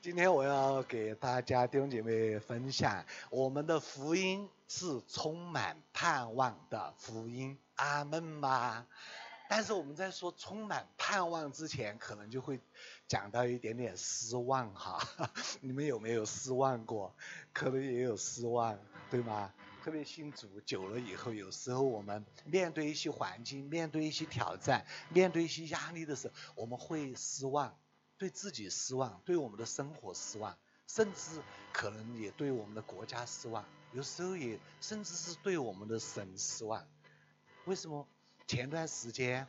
今天我要给大家弟兄姐妹分享，我们的福音是充满盼望的福音，阿们吗？但是我们在说充满盼望之前，可能就会讲到一点点失望哈。你们有没有失望过？可能也有失望，对吗？特别信主久了以后，有时候我们面对一些环境，面对一些挑战，面对一些压力的时候，我们会失望。对自己失望，对我们的生活失望，甚至可能也对我们的国家失望，有时候也甚至是对我们的神失望。为什么？前段时间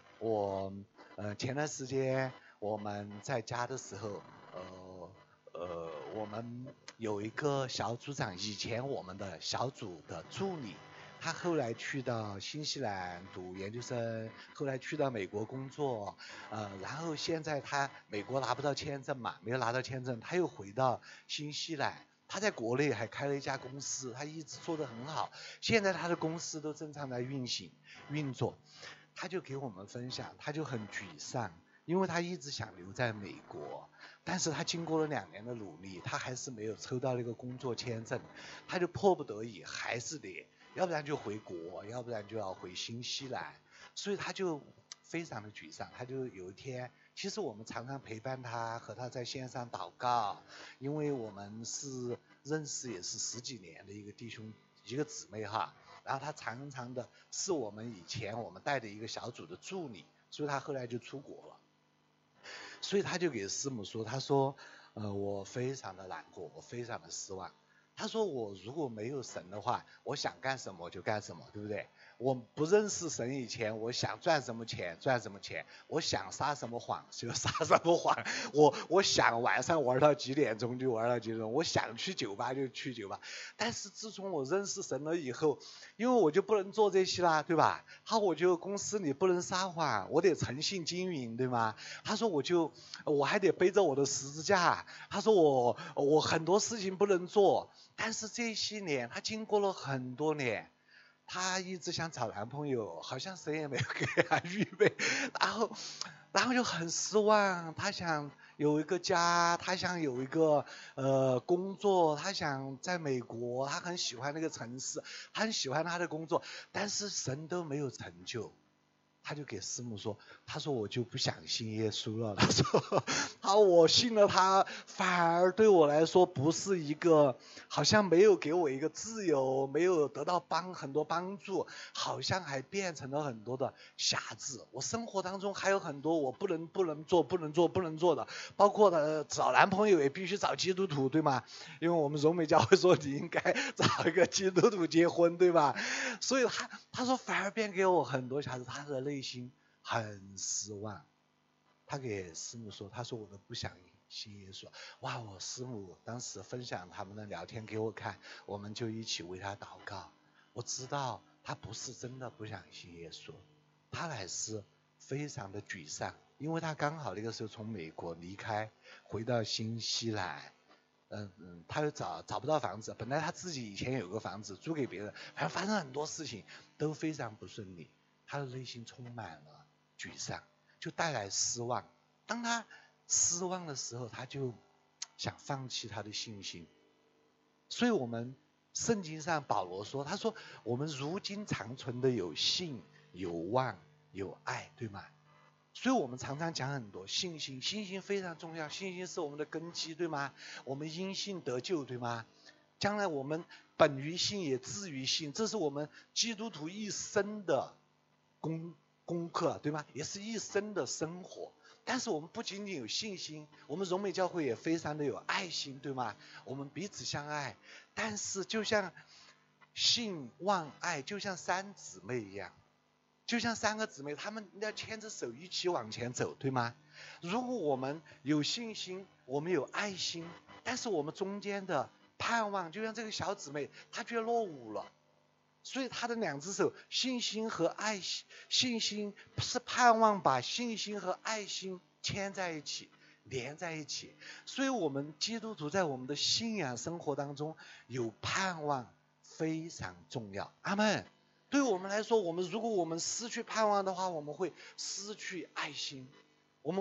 我们在家的时候，我们有一个小组长，以前我们的小组的助理，他后来去到新西兰读研究生，后来去到美国工作，然后现在他美国拿不到签证嘛，没有拿到签证，他又回到新西兰。他在国内还开了一家公司，他一直做得很好，现在他的公司都正常在运作。他就给我们分享，他就很沮丧，因为他一直想留在美国，但是他经过了2年的努力，他还是没有抽到那个工作签证，他就迫不得已还是得，要不然就回国，要不然就要回新西兰，所以他就非常的沮丧。他就有一天，其实我们常常陪伴他，和他在线上祷告，因为我们是认识也是10几年的一个弟兄一个姊妹哈，然后他常常的是我们以前我们带的一个小组的助理，所以他后来就出国了，所以他就给师母说，他说，我非常的难过，我非常的失望。他说我如果没有神的话，我想干什么就干什么，对不对？我不认识神以前，我想赚什么钱赚什么钱，我想撒什么谎就撒什么谎，我想晚上玩到几点钟就玩到几点钟，我想去酒吧就去酒吧。但是自从我认识神了以后，因为我就不能做这些啦，对吧？我就公司里不能撒谎，我得诚信经营，对吗？他说我还得背着我的十字架，他说我很多事情不能做，但是这些年他经过了很多年，他一直想找男朋友，好像谁也没有给他预备，然后就很失望，他想有一个家，他想有一个工作，他想在美国，他很喜欢那个城市，他很喜欢他的工作，但是神都没有成就。他就给师母说，他说我就不想信耶稣了，他说我信了他，反而对我来说不是一个，好像没有给我一个自由，没有得到很多帮助，好像还变成了很多的瑕疵。我生活当中还有很多我不能做的，包括找男朋友也必须找基督徒，对吗？因为我们荣美教会说你应该找一个基督徒结婚，对吧？所以他说反而变给我很多瑕疵，他的内心很失望。他给师母说，他说我都不想信耶稣。哇，我师母当时分享他们的聊天给我看，我们就一起为他祷告。我知道他不是真的不想信耶稣，他乃是非常的沮丧，因为他刚好那个时候从美国离开，回到新西兰。他又找不到房子，本来他自己以前有个房子租给别人，反正发生很多事情都非常不顺利，他的内心充满了沮丧，就带来失望。当他失望的时候，他就想放弃他的信心。所以我们圣经上保罗说，他说我们如今长存的有信、有望、有爱，对吗？所以我们常常讲很多信心，信心非常重要，信心是我们的根基，对吗？我们因信得救，对吗？将来我们本于信也至于信，这是我们基督徒一生的功课，对吗？也是一生的生活。但是我们不仅仅有信心，我们荣美教会也非常的有爱心，对吗？我们彼此相爱，但是就像信望爱，就像3姊妹一样，就像3个姊妹，她们要牵着手一起往前走，对吗？如果我们有信心，我们有爱心，但是我们中间的盼望，就像这个小姊妹，她却落伍了。所以她的2只手，信心和爱心，信心是盼望把信心和爱心牵在一起，连在一起。所以我们基督徒在我们的信仰生活当中有盼望非常重要。阿们。对我们来说，如果我们失去盼望的话，我们会失去爱心。我们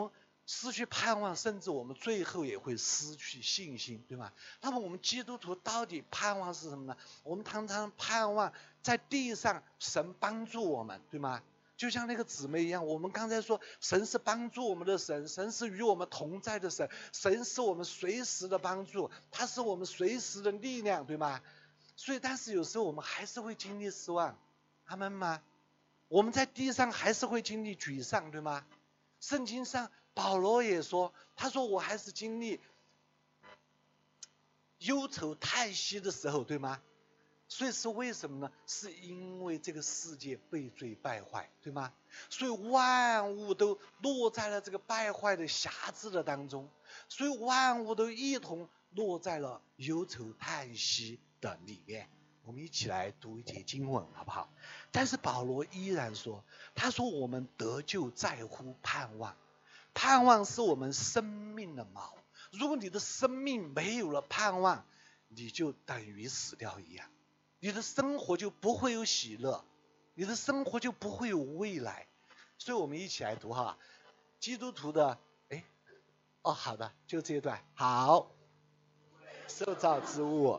失去盼望，甚至我们最后也会失去信心，对吗？那么我们基督徒到底盼望是什么呢？我们常常盼望在地上神帮助我们，对吗？就像那个姊妹一样，我们刚才说神是帮助我们的神，神是与我们同在的神，神是我们随时的帮助，他是我们随时的力量，对吗？所以但是有时候我们还是会经历失望，阿们吗？我们在地上还是会经历沮丧，对吗？圣经上保罗也说，他说我还是经历忧愁叹息的时候，对吗？所以是为什么呢？是因为这个世界被罪败坏，对吗？所以万物都落在了这个败坏的瑕疵的当中，所以万物都一同落在了忧愁叹息的里面。我们一起来读一节经文好不好？但是保罗依然说，他说我们得救在乎盼望，盼望是我们生命的锚。如果你的生命没有了盼望，你就等于死掉一样，你的生活就不会有喜乐，你的生活就不会有未来。所以我们一起来读哈，基督徒的好的，就这一段。好，受造之物，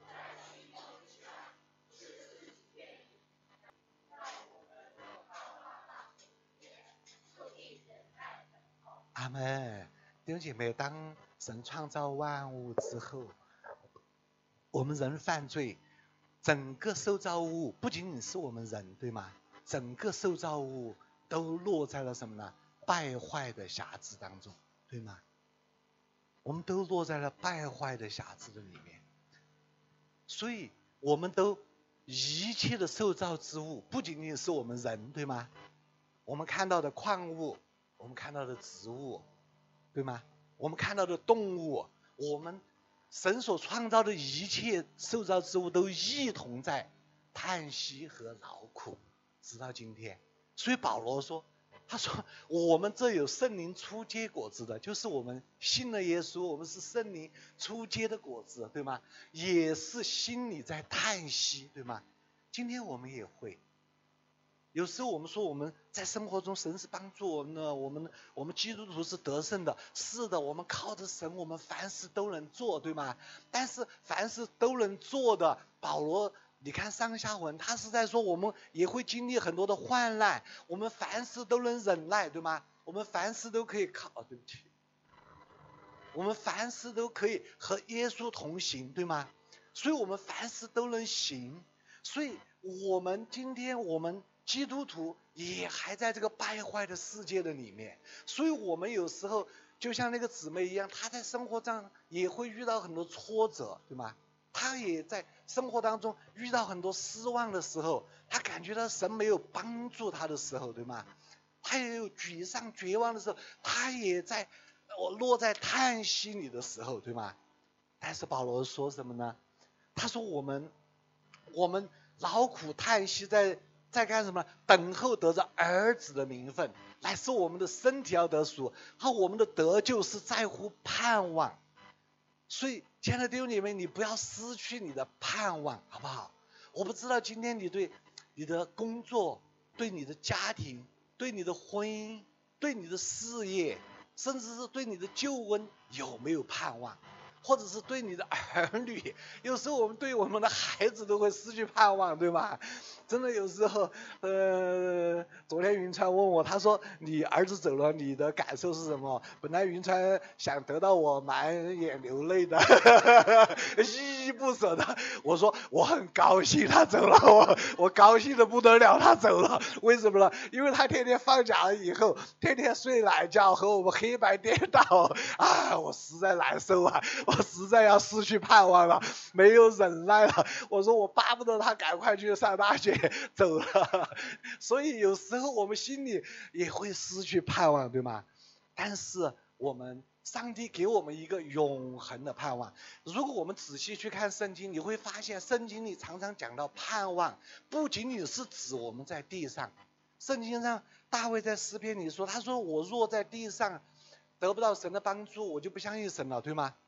阿们。弟兄姐妹，当神创造万物之后，我们人犯罪，整个受造物不仅仅是我们人，对吗？整个受造物都落在了什么呢？败坏的瑕疵当中，对吗？我们都落在了败坏的瑕疵的里面，所以我们都一切的受造之物，不仅仅是我们人，对吗？我们看到的矿物，我们看到的植物，对吗？我们看到的动物，我们神所创造的一切受造之物都一同在叹息和劳苦，直到今天。所以保罗说，他说我们这有圣灵初结果子的，就是我们信了耶稣，我们是圣灵初结的果子，对吗？也是心里在叹息，对吗？今天我们也会，有时候我们说我们在生活中神是帮助我们的，我们基督徒是得胜的，是的，我们靠着神，我们凡事都能做，对吗？但是凡事都能做的，保罗你看上下文，他是在说我们也会经历很多的患难，我们凡事都能忍耐，对吗？我们凡事都可以对不起，我们凡事都可以和耶稣同行，对吗？所以我们凡事都能行，所以我们今天我们基督徒也还在这个败坏的世界的里面，所以我们有时候就像那个姊妹一样，她在生活上也会遇到很多挫折，对吗？她也在生活当中遇到很多失望的时候，她感觉到神没有帮助她的时候，对吗？她也有沮丧绝望的时候，她也在落在叹息里的时候，对吗？但是保罗说什么呢？他说我们劳苦叹息在干什么？等候得着儿子的名分，乃是我们的身体要得赎，和我们的得救是在乎盼望。所以亲爱的弟兄姐妹，你不要失去你的盼望，好不好？我不知道今天你对你的工作，对你的家庭，对你的婚姻，对你的事业，甚至是对你的救恩有没有盼望，或者是对你的儿女。有时候我们对我们的孩子都会失去盼望，对吗？真的有时候昨天云川问我，他说你儿子走了，你的感受是什么？本来云川想得到我满眼流泪的依依不舍的，我说我很高兴他走了，我高兴的不得了他走了。为什么呢？因为他天天放假了以后，天天睡懒觉，和我们黑白颠倒啊，我实在难受啊，我实在要失去盼望了，没有忍耐了。我说我巴不得他赶快去上大学走了。所以有时候我们心里也会失去盼望，对吗？但是上帝给我们一个永恒的盼望。如果我们仔细去看圣经，你会发现圣经里常常讲到盼望，不仅仅是指我们在地上。圣经上大卫在诗篇里说，他说我若在地上得不到神的帮助，我就不相信神了，对吗？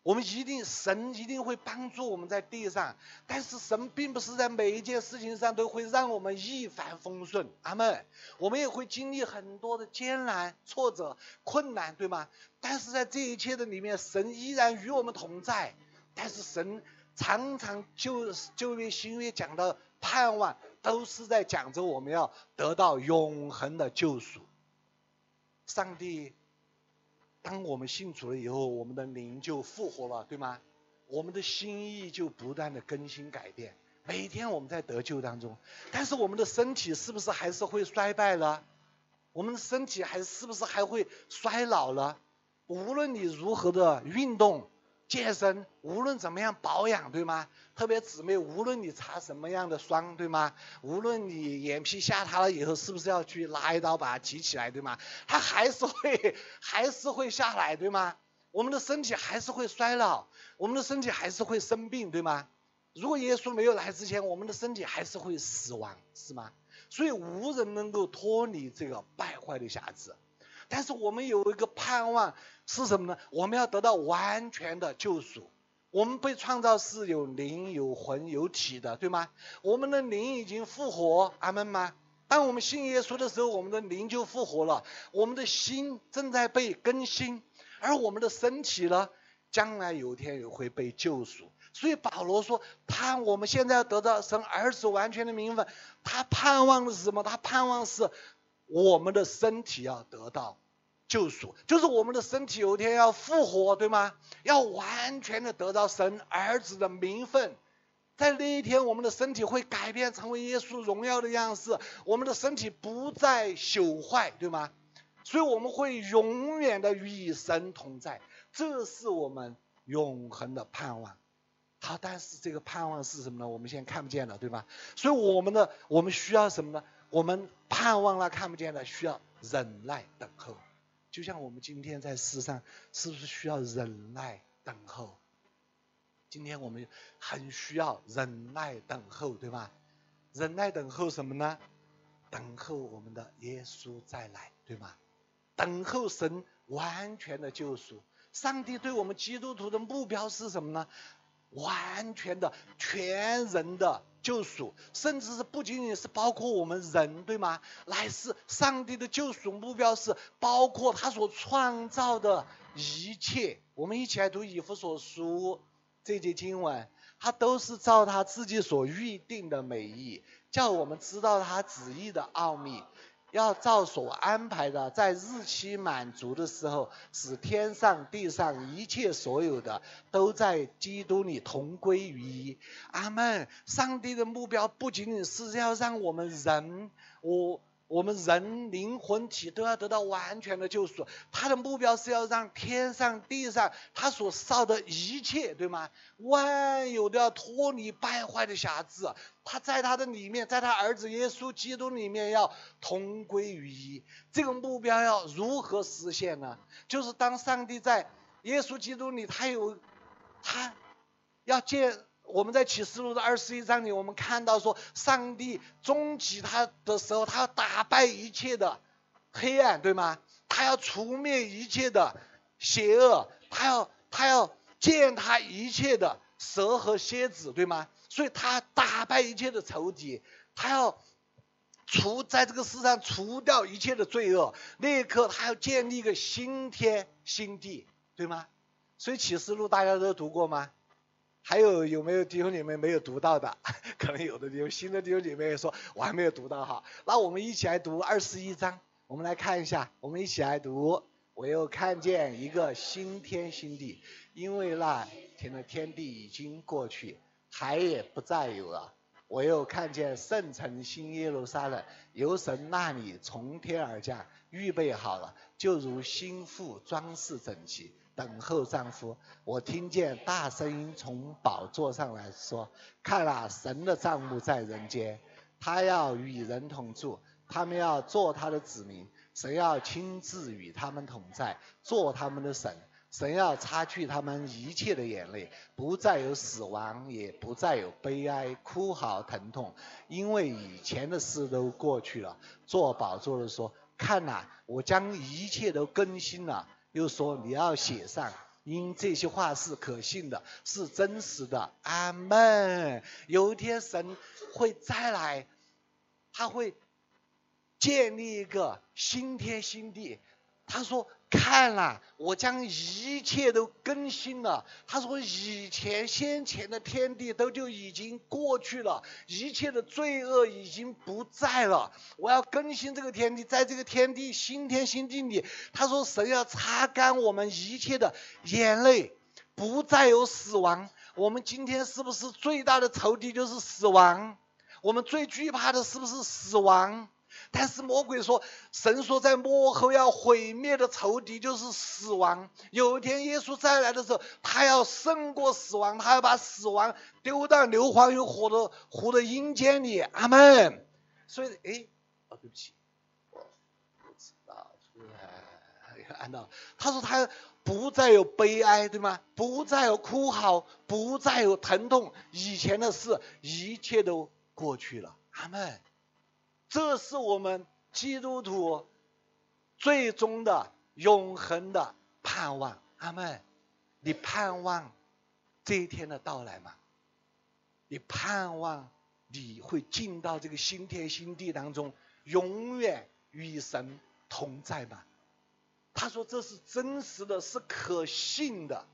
神一定会帮助我们在地上，但是神并不是在每一件事情上都会让我们一帆风顺，阿们。我们也会经历很多的艰难、挫折、困难，对吗？但是在这一切的里面，神依然与我们同在。但是神常常旧约新约讲的盼望，都是在讲着我们要得到永恒的救赎。上帝当我们信主了以后，我们的灵就复活了，对吗？我们的心意就不断的更新改变，每天我们在得救当中，但是我们的身体是不是还是会衰败了？我们的身体是不是还会衰老了？无论你如何的运动健身，无论怎么样保养，对吗？特别姊妹，无论你擦什么样的霜，对吗？无论你眼皮下塌了以后，是不是要去拿一刀把它提起来，对吗？它还是会下来，对吗？我们的身体还是会衰老，我们的身体还是会生病，对吗？如果耶稣没有来之前，我们的身体还是会死亡，是吗？所以无人能够脱离这个败坏的匣子。但是我们有一个盼望是什么呢？我们要得到完全的救赎。我们被创造是有灵有魂有体的，对吗？我们的灵已经复活，阿们吗？当我们信耶稣的时候，我们的灵就复活了，我们的心正在被更新，而我们的身体呢，将来有一天也会被救赎。所以保罗说，我们现在要得到神儿子完全的名分，他盼望的是什么？他盼望是我们的身体要得到救赎，就是我们的身体有一天要复活，对吗？要完全的得到神儿子的名分。在那一天，我们的身体会改变成为耶稣荣耀的样式，我们的身体不再朽坏，对吗？所以我们会永远的与神同在，这是我们永恒的盼望。好，但是这个盼望是什么呢？我们现在看不见了，对吧？所以我们需要什么呢？我们盼望了看不见的，需要忍耐等候。就像我们今天在世上，是不是需要忍耐等候？今天我们很需要忍耐等候，对吧？忍耐等候什么呢？等候我们的耶稣再来，对吗？等候神完全的救赎。上帝对我们基督徒的目标是什么呢？完全的全人的救赎，甚至是不仅仅是包括我们人，对吗？乃是上帝的救赎目标是包括他所创造的一切。我们一起来读以弗所书这节经文，他都是照他自己所预定的美意，叫我们知道他旨意的奥秘，要照所安排的，在日期满足的时候，使天上地上一切所有的都在基督里同归于一。阿们。上帝的目标不仅仅是要让我们人灵魂体都要得到完全的救赎，他的目标是要让天上地上他所造的一切，对吗？万有都要脱离败坏的匣子，他在他的里面，在他儿子耶稣基督里面要同归于一。这个目标要如何实现呢？就是当上帝在耶稣基督里，他要建。我们在启示录的21章里，我们看到说，上帝终极他的时候，他要打败一切的黑暗，对吗？他要除灭一切的邪恶，他要践踏一切的蛇和蝎子，对吗？所以他打败一切的仇敌，他要在这个世上除掉一切的罪恶。那一刻，他要建立一个新天新地，对吗？所以启示录大家都读过吗？还有没有弟兄姐妹没有读到的？可能有的有新的弟兄姐妹说我还没有读到哈。那我们一起来读21章，我们来看一下，我们一起来读。我又看见一个新天新地，因为那天地已经过去，海也不再有了。我又看见圣城新耶路撒冷由神那里从天而降，预备好了，就如新妇装饰整齐，等候丈夫。我听见大声音从宝座上来说，看啊，神的帐幕在人间，他要与人同住，他们要做他的子民，神要亲自与他们同在，做他们的神。神要擦去他们一切的眼泪，不再有死亡，也不再有悲哀、哭嚎、疼痛，因为以前的事都过去了。坐宝座的说，看啊，我将一切都更新了。又说，你要写上， 因这些话是可信的，是真实的。阿们。有一天神会再来，他会建立一个新天新地。他说看了，我将一切都更新了。他说先前的天地就已经过去了，一切的罪恶已经不在了。我要更新这个天地，在这个天地新天新地里，他说神要擦干我们一切的眼泪，不再有死亡。我们今天是不是最大的仇敌就是死亡？我们最惧怕的是不是死亡？但是魔鬼说，神说在末后要毁灭的仇敌就是死亡。有一天耶稣再来的时候，他要胜过死亡，他要把死亡丢到硫磺与火的阴间里。阿们。所以对不起，我不知道，按照他说他不再有悲哀，对吗？不再有哭嚎，不再有疼痛，以前的事一切都过去了。阿们。这是我们基督徒最终的永恒的盼望。阿们。你盼望这一天的到来吗？你盼望你会进到这个新天新地当中，永远与神同在吗？他说这是真实的，是可信的。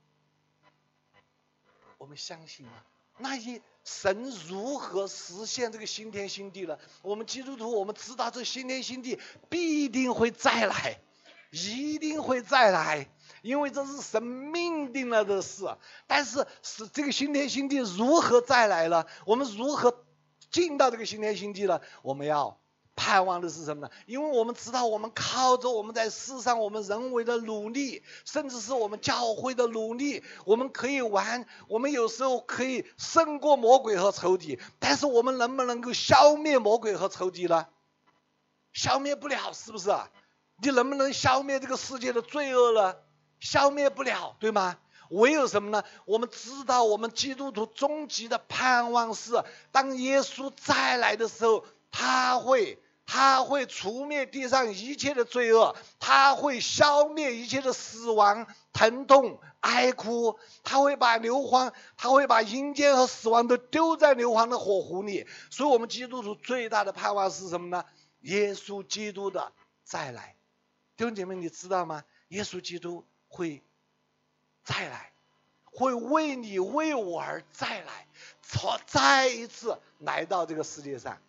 我们相信吗？那神如何实现这个新天新地呢？我们基督徒我们知道这新天新地必定会再来，一定会再来，因为这是神命定了的事。但是这个新天新地如何再来了？我们如何进到这个新天新地了？我们要盼望的是什么呢？因为我们知道我们靠着我们在世上我们人为的努力，甚至是我们教会的努力，我们有时候可以胜过魔鬼和仇敌，但是我们能不能够消灭魔鬼和仇敌呢？消灭不了，是不是？你能不能消灭这个世界的罪恶呢？消灭不了，对吗？唯有什么呢？我们知道我们基督徒终极的盼望是，当耶稣再来的时候，他会除灭地上一切的罪恶，他会消灭一切的死亡、疼痛、哀哭，他会把阴间和死亡都丢在硫磺的火湖里。所以我们基督徒最大的盼望是什么呢？耶稣基督的再来。弟兄姐妹，你知道吗？耶稣基督会再来，会为你为我而再来，再一次来到这个世界上。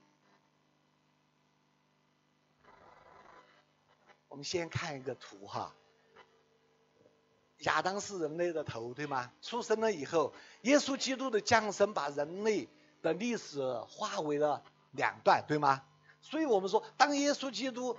我们先看一个图哈，亚当是人类的头，对吗？出生了以后，耶稣基督的降生把人类的历史划为了两段，对吗？所以我们说，当耶稣基督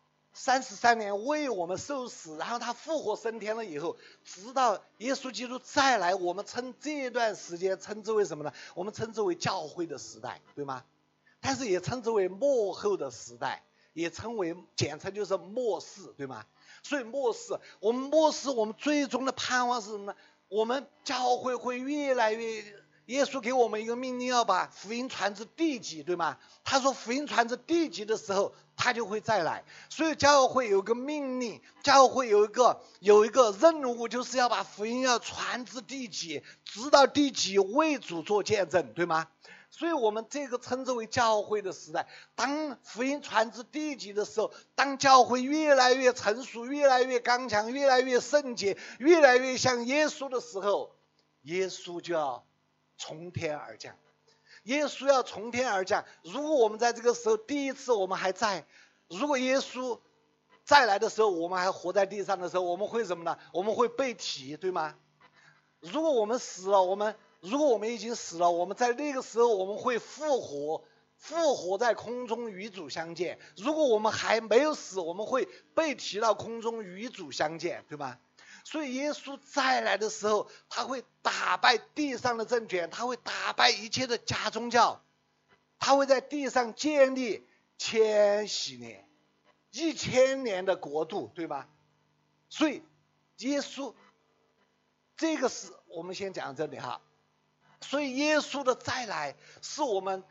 33年为我们受死，然后他复活升天了以后，直到耶稣基督再来，我们称这段时间称之为什么呢？我们称之为教会的时代，对吗？但是也称之为末后的时代，也简称就是末世，对吗？所以我们最终的盼望是什么呢？我们教会会越来越，耶稣给我们一个命令，要把福音传至地极，对吗？他说福音传至地极的时候，他就会再来。所以教会有个命令，教会有一个任务，就是要把福音要传至地极，直到地极为主做见证，对吗？所以我们这个称之为教会的时代。当福音传至地极的时候，当教会越来越成熟，越来越刚强，越来越圣洁，越来越像耶稣的时候，耶稣就要从天而降。耶稣要从天而降。如果我们在这个时候第一次我们还在，如果耶稣再来的时候我们还活在地上的时候，我们会什么呢？我们会被提，对吗？如果我们已经死了，我们在那个时候我们会复活在空中与主相见。如果我们还没有死，我们会被提到空中与主相见，对吧？所以耶稣再来的时候，他会打败地上的政权，他会打败一切的假宗教，他会在地上建立1000年、1000年的国度，对吧？所以耶稣这个是我们先讲这里哈。所以耶稣的再来是我们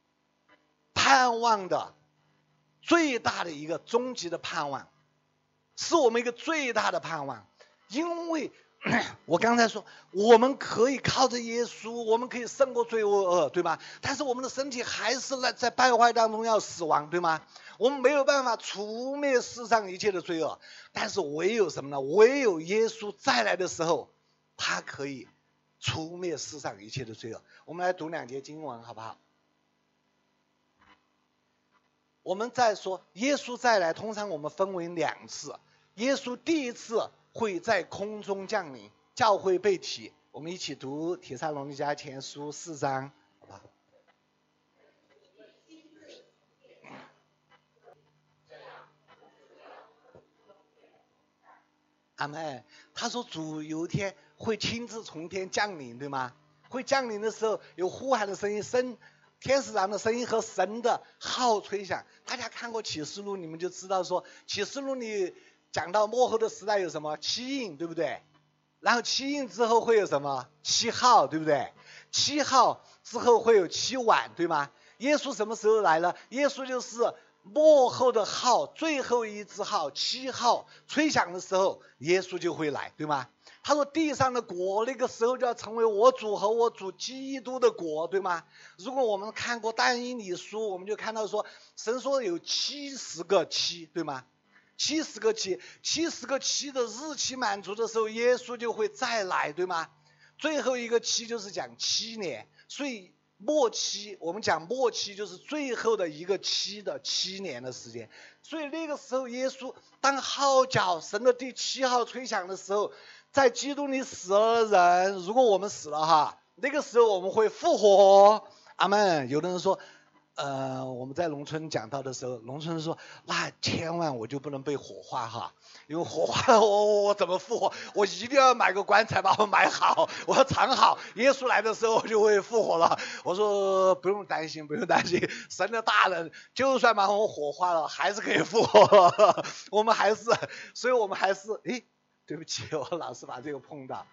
盼望的最大的一个终极的盼望。 是我们一个最大的盼望。因为我刚才说，我们可以靠着耶稣，我们可以胜过罪恶，对吗？但是我们的身体还是在败坏当中要死亡，对吗？我们没有办法除灭世上一切的罪恶，但是唯有什么呢？唯有耶稣再来的时候，他可以除灭世上一切的罪恶。我们来读2节经文好不好？我们再说耶稣再来，通常我们分为2次。耶稣第一次会在空中降临，教会被提。我们一起读帖撒罗尼迦前书4章，好吧？阿们。他说主有一天会亲自从天降临，对吗？会降临的时候有呼喊的声音，天使长的声音和神的号吹响。大家看过启示录，你们就知道说启示录里讲到末后的时代有什么7印，对不对？然后7印之后会有什么7号，对不对？7号之后会有7碗，对吗？耶稣什么时候来了？耶稣就是末后的号，最后一支号7号吹响的时候，耶稣就会来，对吗？他说地上的国那个时候就要成为我主和我主基督的国，对吗？如果我们看过但以理书，我们就看到说神说有70个7，对吗？70个7的日期满足的时候，耶稣就会再来，对吗？最后一个7就是讲7年，所以末期，我们讲末期就是最后的一个7的7年的时间。所以那个时候耶稣当号角神的第7号吹响的时候，在基督里死了的人，如果我们死了哈，那个时候我们会复活。阿们。有的人说我们在农村讲到的时候，农村人说那千万我就不能被火化哈，因为火化了我怎么复活？我一定要买个棺材把我埋好，我要藏好，耶稣来的时候我就会复活了。我说不用担心，神的大人就算把我火化了还是可以复活。我们还是，所以我们还是对不起，我老是把这个碰到。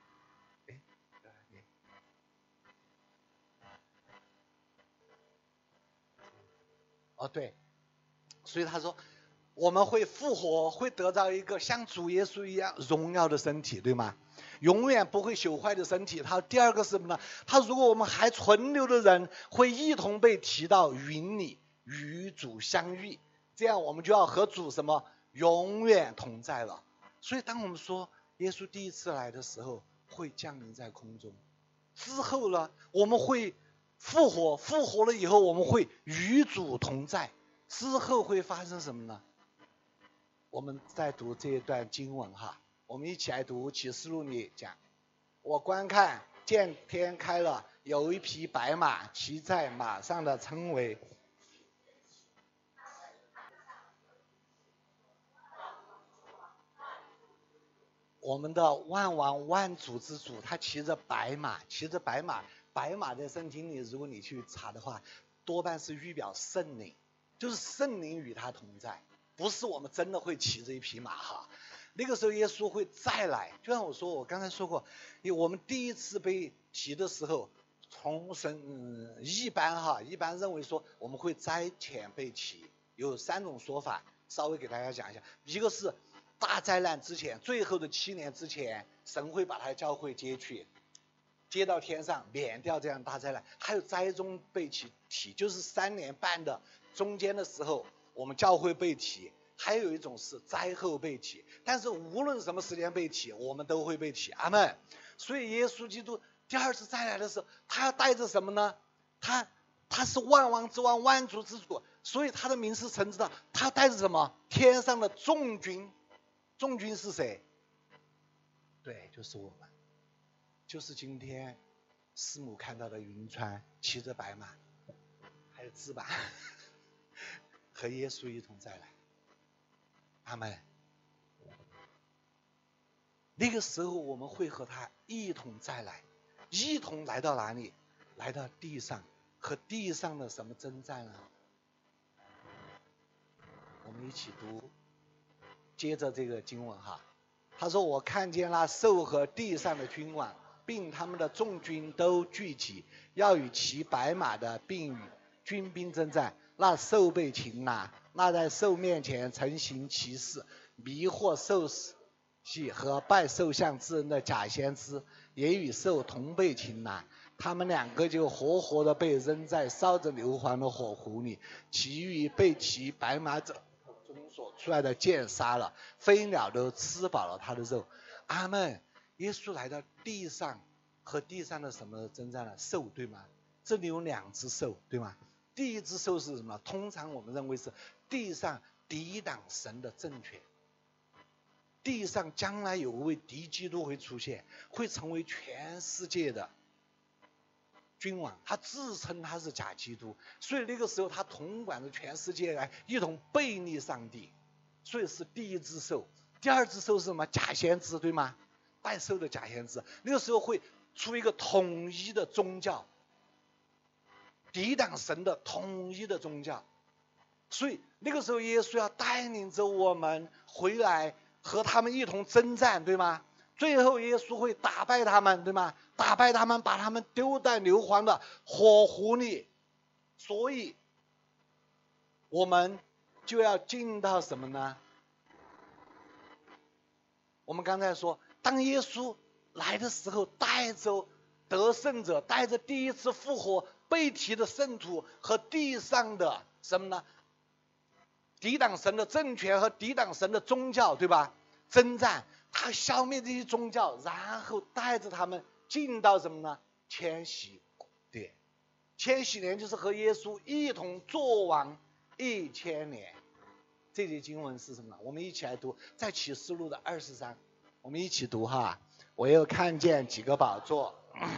对，所以他说我们会复活，会得到一个像主耶稣一样荣耀的身体，对吗？永远不会朽坏的身体。他第二个是什么呢？他如果我们还存留的人，会一同被提到云里与主相遇，这样我们就要和主什么永远同在了。所以当我们说耶稣第一次来的时候会降临在空中，之后呢我们会复活，复活了以后我们会与主同在，之后会发生什么呢？我们再读这一段经文哈，我们一起来读启示录里讲，我观看见天开了，有一匹白马，骑在马上的称为我们的万王万主之主，他骑着白马，白马在圣经里如果你去查的话，多半是预表圣灵，就是圣灵与他同在，不是我们真的会骑着一匹马哈。那个时候耶稣会再来，就像我刚才说过，我们第一次被提的时候，从神一般认为说我们会灾前被提，有3种说法，稍微给大家讲一下。一个是大灾难之前，最后的7年之前，神会把他的教会接到天上，免掉这样大灾难。还有灾中被提，就是3年半的中间的时候，我们教会被提。还有一种是灾后被提，但是无论什么时间被提，我们都会被提。阿们。所以耶稣基督第二次再来的时候，他要带着什么呢？他是万王之王，万主之主，所以他的名是神之道。他带着什么？天上的众军。众军是谁？对，就是我们，就是今天师母看到的云川骑着白马，还有翅膀，和耶稣一同再来。阿们。那个时候我们会和他一同再来，一同来到哪里？来到地上，和地上的什么征战啊？我们一起读，接着这个经文哈。他说我看见那兽和地上的君王并他们的众军都聚集，要与骑白马的并与军兵征战。那兽被擒拿，那在兽面前曾行其事， 迷惑受洗和拜受像之人的假先知，也与兽同被擒拿。他们两个就活活的被扔在烧着硫磺的火湖里，其余被骑白马者中所出来的箭杀了，飞鸟都吃饱了他的肉。阿们。耶稣来到地上，和地上的什么征战了？兽，对吗？这里有2只兽，对吗？第一只兽是什么？通常我们认为是地上抵挡神的政权，地上将来有一位敌基督会出现，会成为全世界的君王，他自称他是假基督，所以那个时候他统管着全世界来一同背逆上帝，所以是第一只兽。第二只兽是什么？假先知，对吗？拜兽的假先知，那个时候会出一个统一的宗教，抵挡神的统一的宗教。所以那个时候耶稣要带领着我们回来和他们一同征战，对吗？最后耶稣会打败他们，对吗？打败他们，把他们丢在硫磺的火湖里。所以我们就要进到什么呢？我们刚才说，当耶稣来的时候，带着得胜者，带着第一次复活被提的圣徒和地上的什么呢？抵挡神的政权和抵挡神的宗教，对吧？征战，他消灭这些宗教，然后带着他们进到什么呢？千禧年。千禧年就是和耶稣一同作王1000年。这节经文是什么？我们一起来读，在启示录的23，我们一起读哈。我又看见几个宝座。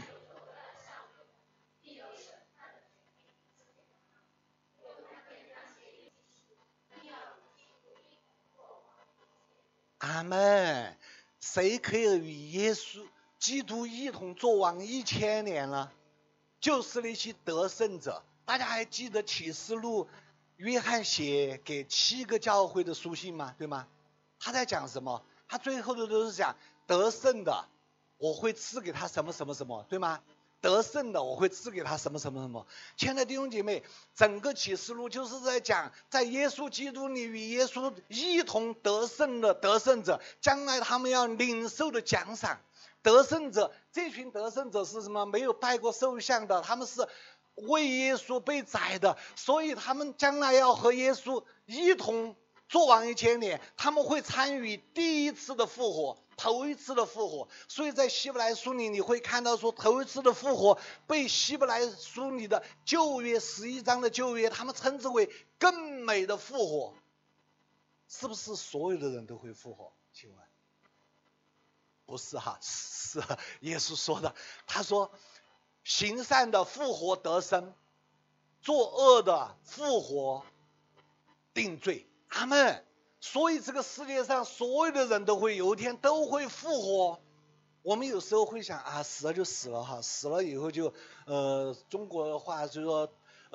阿们。谁可以与耶稣基督一同作王1000年呢？就是那些得胜者。大家还记得启示录约翰写给7个教会的书信吗？对吗？他在讲什么？他最后的都是讲得胜的我会赐给他什么什么什么，对吗？得胜的我会赐给他什么什么什么。亲爱的弟兄姐妹，整个启示录就是在讲，在耶稣基督里与耶稣一同得胜的得胜者，将来他们要领受的奖赏。得胜者，这群得胜者是什么？没有拜过兽像的，他们是为耶稣被宰的，所以他们将来要和耶稣一同作王1000年，他们会参与第一次的复活，头一次的复活。所以在希伯来书里你会看到说，头一次的复活被希伯来书里的旧约11章的旧约他们称之为更美的复活。是不是所有的人都会复活？请问不是哈，是耶稣说的。他说行善的复活得生，作恶的复活定罪。阿们。所以这个世界上所有的人都会有一天都会复活。我们有时候会想啊，死了就死了哈，死了以后就中国的话就说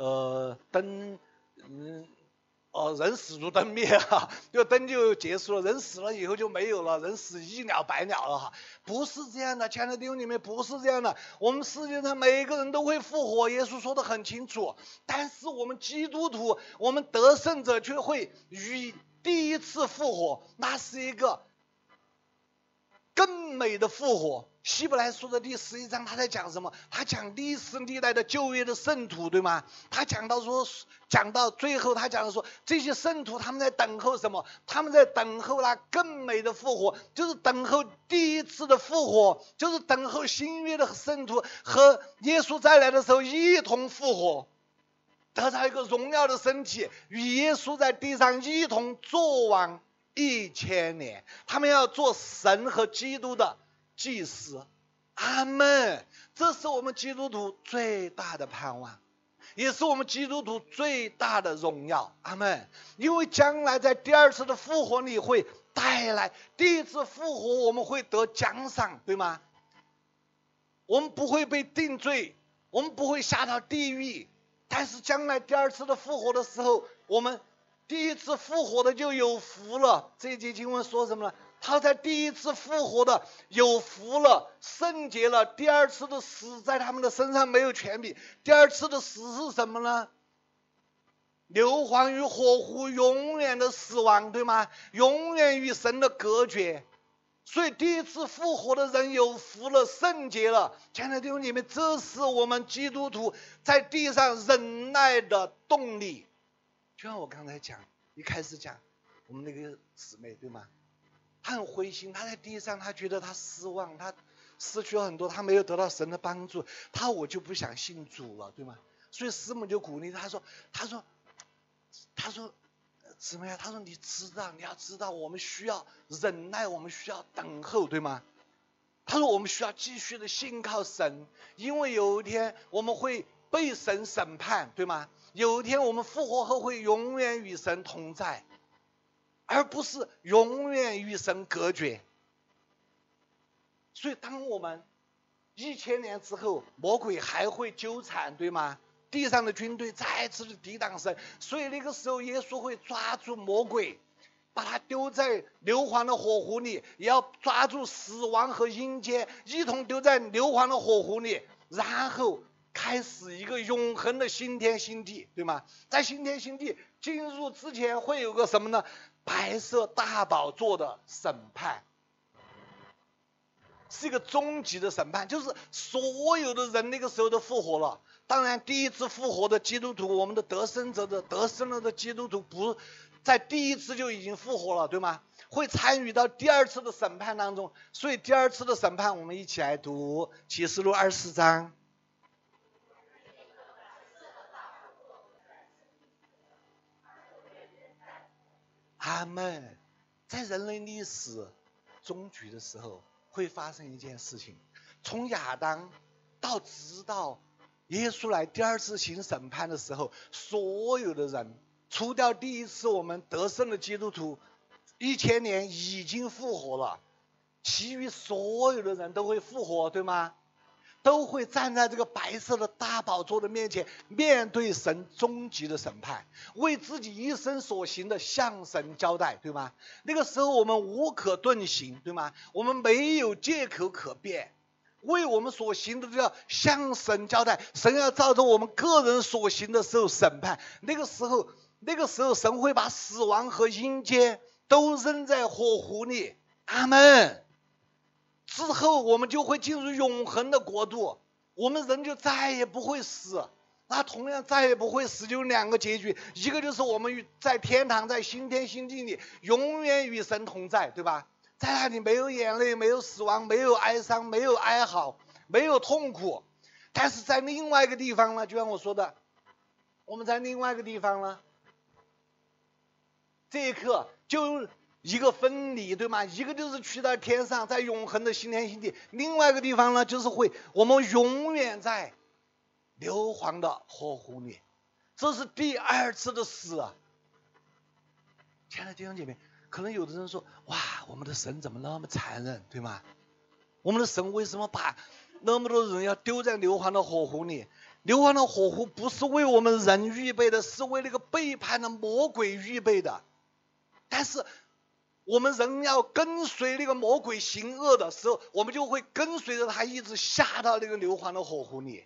人死如灯灭哈，就灯就结束了，人死了以后就没有了，人死一了百了了哈。不是这样的，亲爱的弟兄姐妹，不是这样的。我们世界上每一个人都会复活，耶稣说得很清楚。但是我们基督徒，我们得胜者却会与第一次复活，那是一个更美的复活。希伯来书的第11章他在讲什么？他讲历史历代的旧约的圣徒，对吗？他讲到最后，他讲说这些圣徒他们在等候什么？他们在等候那更美的复活，就是等候第一次的复活，就是等候新约的圣徒和耶稣再来的时候一同复活，得到一个荣耀的身体，与耶稣在地上一同作王1000年。他们要做神和基督的祭司。阿们。这是我们基督徒最大的盼望，也是我们基督徒最大的荣耀。阿们。因为将来在第二次的复活里会带来，第一次复活我们会得奖赏，对吗？我们不会被定罪，我们不会下到地狱，但是将来第二次的复活的时候，我们第一次复活的就有福了。这一节经文说什么呢？他在第一次复活的有福了，圣洁了。第二次的死在他们的身上没有权柄。第二次的死是什么呢？ 硫磺与火湖永远的死亡，对吗？永远与神的隔绝。所以第一次复活的人有福了，圣洁了。亲爱的弟兄姐妹，这是我们基督徒在地上忍耐的动力。就像我刚才讲，一开始讲我们那个姊妹，对吗？她很灰心，她在地上，她觉得她失望，她失去了很多，她没有得到神的帮助，我就不想信主了，对吗？所以师母就鼓励她说姊妹，她说你要知道，我们需要忍耐，我们需要等候，对吗？她说我们需要继续的信靠神，因为有一天我们会被神审判，对吗？有一天我们复活后会永远与神同在，而不是永远与神隔绝。所以当我们1000年之后，魔鬼还会纠缠，对吗？地上的军队再次的抵挡神，所以那个时候耶稣会抓住魔鬼，把他丢在硫磺的火湖里，也要抓住死亡和阴间，一同丢在硫磺的火湖里，然后开始一个永恒的新天新地，对吗？在新天新地进入之前会有个什么呢？白色大宝座的审判，是一个终极的审判，就是所有的人那个时候都复活了。当然第一次复活的基督徒，我们的得生了的基督徒，不在第一次就已经复活了，对吗？会参与到第二次的审判当中。所以第二次的审判，我们一起来读启示录24章。阿们。在人类历史终局的时候，会发生一件事情，从亚当到直到耶稣来第二次行审判的时候，所有的人，除掉第一次我们得胜的基督徒，1000年已经复活了，其余所有的人都会复活，对吗？都会站在这个白色的大宝座的面前，面对神终极的审判，为自己一生所行的向神交代，对吗？那个时候我们无可遁形，对吗？我们没有借口可辩，为我们所行的就要向神交代，神要照着我们个人所行的受审判。那个时候神会把死亡和阴间都扔在火湖里，阿们。之后我们就会进入永恒的国度，我们人就再也不会死。那同样再也不会死，就有2个结局，一个就是我们在天堂，在新天新地里永远与神同在，对吧？在那里没有眼泪，没有死亡，没有哀伤，没有哀嚎，没有痛苦。但是在另外一个地方呢，就像我说的，我们在另外一个地方呢，这一刻就一个分离，对吗？一个就是去到天上，在永恒的新天新地，另外一个地方呢，就是我们永远在硫磺的火湖里。这是第2次的死啊！亲爱的弟兄姐妹，可能有的人说，哇，我们的神怎么那么残忍，对吗？我们的神为什么把那么多人要丢在硫磺的火湖里？硫磺的火湖不是为我们人预备的，是为那个背叛的魔鬼预备的。但是我们人要跟随那个魔鬼行恶的时候，我们就会跟随着他一直下到那个硫磺的火湖里。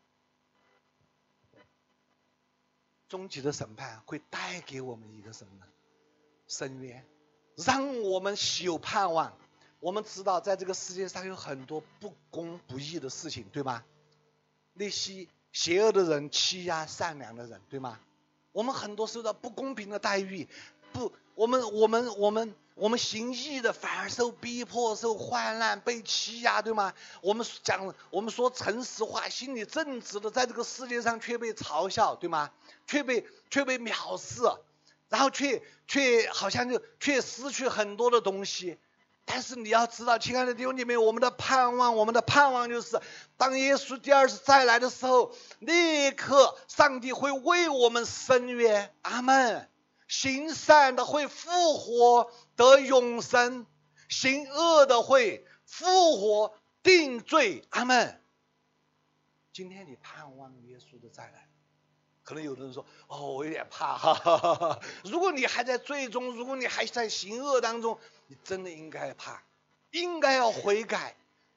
终极的审判会带给我们一个什么呢？深渊，让我们有盼望。我们知道在这个世界上有很多不公不义的事情，对吗？那些邪恶的人欺压善良的人，对吗？我们很多受到不公平的待遇，我们行义的反而受逼迫、受患难、被欺压，对吗？我们说诚实话、心里正直的，在这个世界上却被嘲笑，对吗？却被藐视，然后却好像却失去很多的东西。但是你要知道，亲爱的弟兄姐妹，我们的盼望就是当耶稣第2次再来的时候，立刻上帝会为我们伸冤，阿们。行善的会复活得永生，行恶的会复活定罪，阿们。今天你盼望耶稣的再来，可能有的人说，我有点怕，哈哈哈哈。如果你还在罪中，如果你还在行恶当中，你真的应该怕，应该要悔改，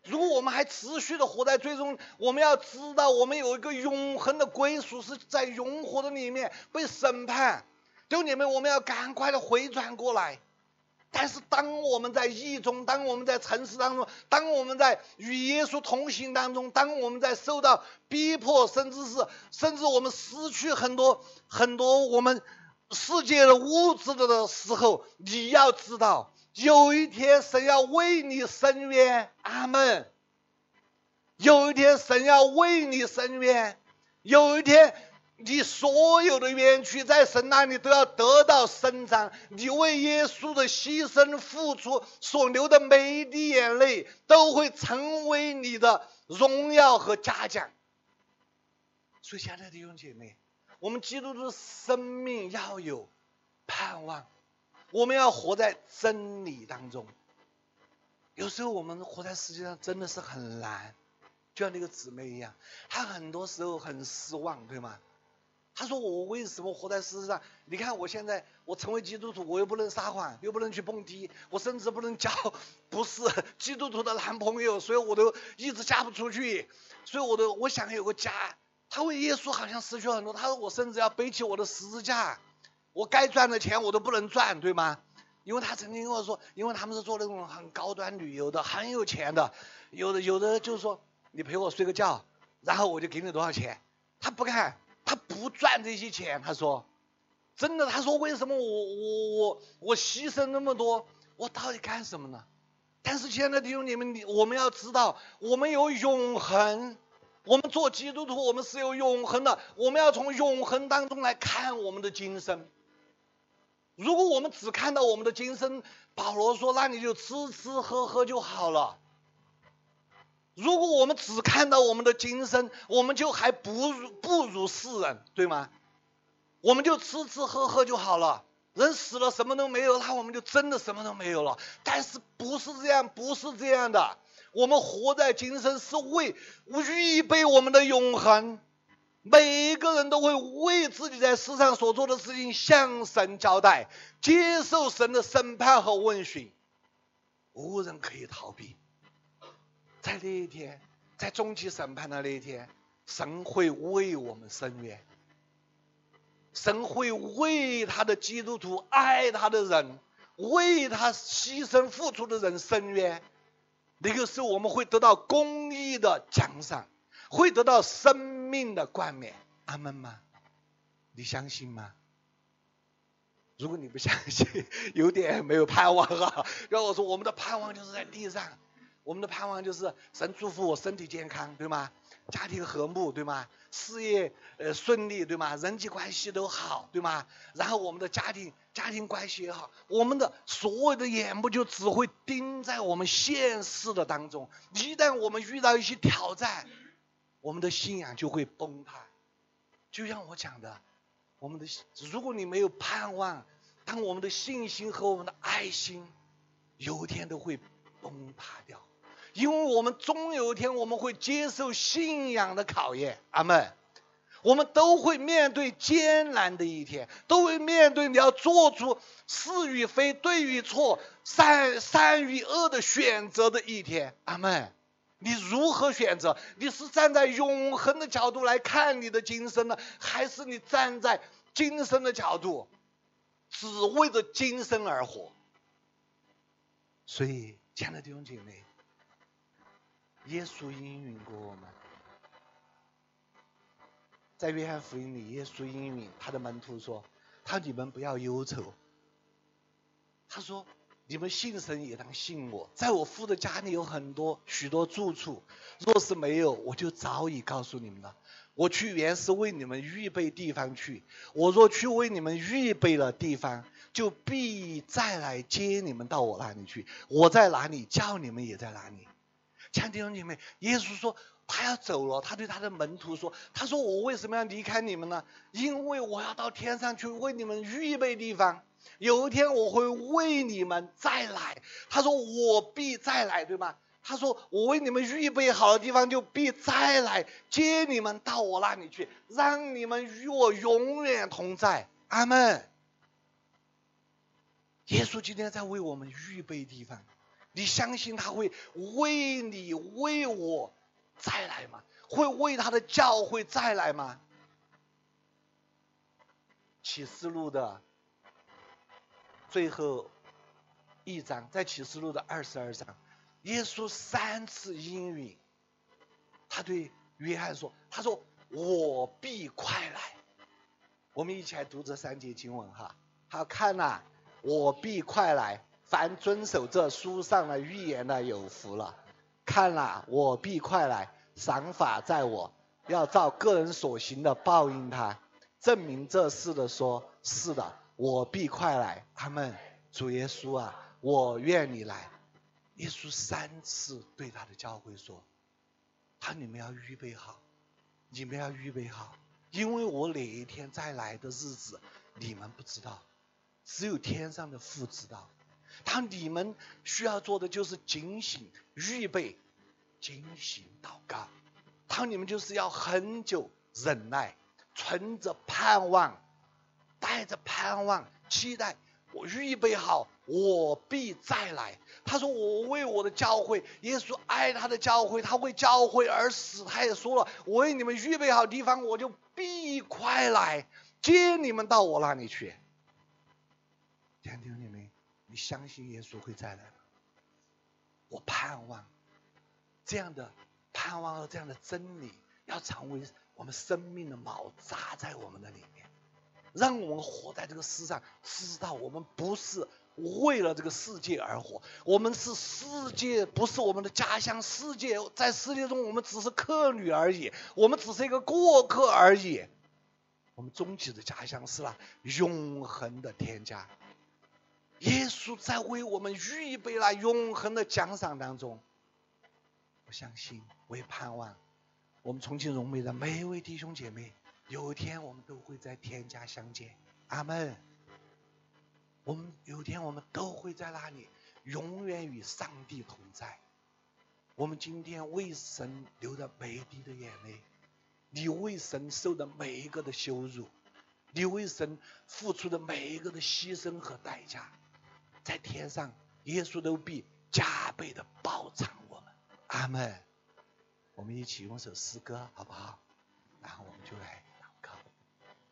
如果我们还持续的活在最终，我们要知道我们有一个永恒的归属，是在永活的里面被审判。弟兄姐妹，我们要赶快的回转过来。但是当我们在义中，当我们在城市当中，当我们在与耶稣同行当中，当我们在受到逼迫，甚至我们失去很多我们世界的物质的时候，你要知道，有一天神要为你伸冤，阿们。有一天神要为你伸冤，有一天你所有的冤屈在神那里都要得到伸张，你为耶稣的牺牲付出所流的每一滴眼泪都会成为你的荣耀和嘉奖。所以亲爱的弟兄姐妹，我们基督徒的生命要有盼望，我们要活在真理当中。有时候我们活在世界上真的是很难，就像那个姊妹一样，她很多时候很失望，对吗？她说我为什么活在世界上？你看我现在我成为基督徒，我又不能撒谎，又不能去蹦迪，我甚至不能交不是基督徒的男朋友，所以我都一直嫁不出去，所以我想有个家。她为耶稣好像失去很多，她说我甚至要背起我的十字架，我该赚的钱我都不能赚，对吗？因为她曾经跟我说，因为他们是做那种很高端旅游的，很有钱的，有的就是说你陪我睡个觉，然后我就给你多少钱。她不干，她不赚这些钱。她说真的，她说为什么我牺牲那么多，我到底干什么呢？但是亲爱的弟兄姐妹，我们要知道我们有永恒，我们做基督徒我们是有永恒的，我们要从永恒当中来看我们的今生。如果我们只看到我们的今生，保罗说那你就吃吃喝喝就好了。如果我们只看到我们的今生，我们就还不如世人，对吗？我们就吃吃喝喝就好了，人死了什么都没有，那我们就真的什么都没有了。但是不是这样的，我们活在今生是为预备我们的永恒。每一个人都会为自己在世上所做的事情向神交代，接受神的审判和问询，无人可以逃避。在那一天，在终极审判的那一天，神会为我们伸冤，神会为他的基督徒爱他的人，为他牺牲付出的人伸冤。那个时候我们会得到公义的奖赏，会得到生命的冠冕。阿们吗？你相信吗？如果你不相信，有点没有盼望啊。让我说，我们的盼望就是在地上，我们的盼望就是神祝福我身体健康，对吗？家庭和睦，对吗？事业顺利，对吗？人际关系都好，对吗？然后我们的家庭关系也好，我们的所有的眼目就只会盯在我们现实的当中。一旦我们遇到一些挑战，我们的信仰就会崩塌。就像我讲的，如果你没有盼望，当我们的信心和我们的爱心有一天都会崩塌掉，因为我们终有一天我们会接受信仰的考验。阿们。我们都会面对艰难的一天，都会面对你要做出是与非、对与错、善与恶的选择的一天。阿们。你如何选择？你是站在永恒的角度来看你的今生呢，还是你站在今生的角度只为着今生而活？所以亲爱的弟兄姐妹，耶稣应允过我们，在约翰福音里，耶稣应允他的门徒说，你们不要忧愁，他说你们信神也当信我，在我父的家里有许多住处，若是没有，我就早已告诉你们了。我去原是为你们预备地方去，我若去为你们预备了地方，就必再来接你们到我那里去。我在哪里，叫你们也在哪里。亲爱的弟兄姐妹，耶稣说他要走了，他对他的门徒说，他说我为什么要离开你们呢？因为我要到天上去为你们预备地方，有一天我会为你们再来。他说我必再来，对吗？他说我为你们预备好的地方，就必再来接你们到我那里去，让你们与我永远同在。阿们。耶稣今天在为我们预备地方， 你相信他会为你为我再来吗？会为他的教会再来吗？启示录的最后一章，在启示录的22章，耶稣3次应允，他对约翰说，他说我必快来。我们一起来读这3节经文哈。好，看呐，我必快来，凡遵守这书上的预言的有福了。看呐，我必快来，赏罚在我，要照个人所行的报应他。证明这事的说，是的，我必快来。阿们。主耶稣啊，我愿你来。耶稣3次对他的教会说，你们要预备好，你们要预备好，因为我哪一天再来的日子你们不知道，只有天上的父知道。你们需要做的就是警醒预备，警醒祷告。你们就是要很久忍耐，存着盼望，带着盼望期待，我预备好，我必再来。他说我为我的教会，耶稣爱他的教会，他为教会而死。他也说了，我为你们预备好地方，我就必快来接你们到我那里去。弟兄姐妹，你相信耶稣会再来吗？我盼望这样的盼望和这样的真理要成为我们生命的锚，扎在我们的里面，让我们活在这个世上，知道我们不是为了这个世界而活，我们是世界，不是我们的家乡。世界在世界中，我们只是客旅而已，我们只是一个过客而已。我们终极的家乡是永恒的天家。耶稣在为我们预备了永恒的奖赏当中。我相信，我也盼望我们重庆荣美的每一位弟兄姐妹，有一天我们都会在天家相见。阿们。有一天我们都会在那里永远与上帝同在。我们今天为神流的每一滴的眼泪，你为神受的每一个的羞辱，你为神付出的每一个的牺牲和代价，在天上耶稣都必加倍的报偿我们。阿们。我们一起用首诗歌好不好？然后我们就来